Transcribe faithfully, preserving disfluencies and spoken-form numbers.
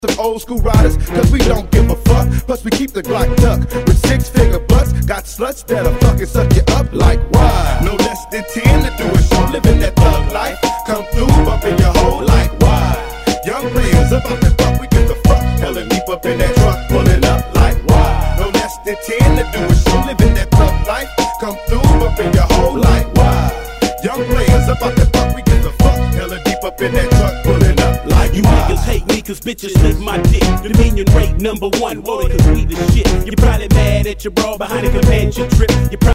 Some old school riders, cause we don't give a fuck. Plus we keep the Glock tucked with six figure butts. Got sluts that'll fucking suck you up like why? No less than ten to do a show, living that thug life. Come through, bumping your hole like why? Young players about to fuck, we get the fuck. Hella deep up in that truck, pulling up like why? No less than ten to do a show, living that thug life. Come through, bumping your hole like why? Young players about to fuck, we get the fuck. Hella deep up in that truck, pulling up like you why? niggas hate me cause bitches lick my dick. Dominion rate number one, want it cause we the shit. You're probably mad at your bra behind a convention trip. You're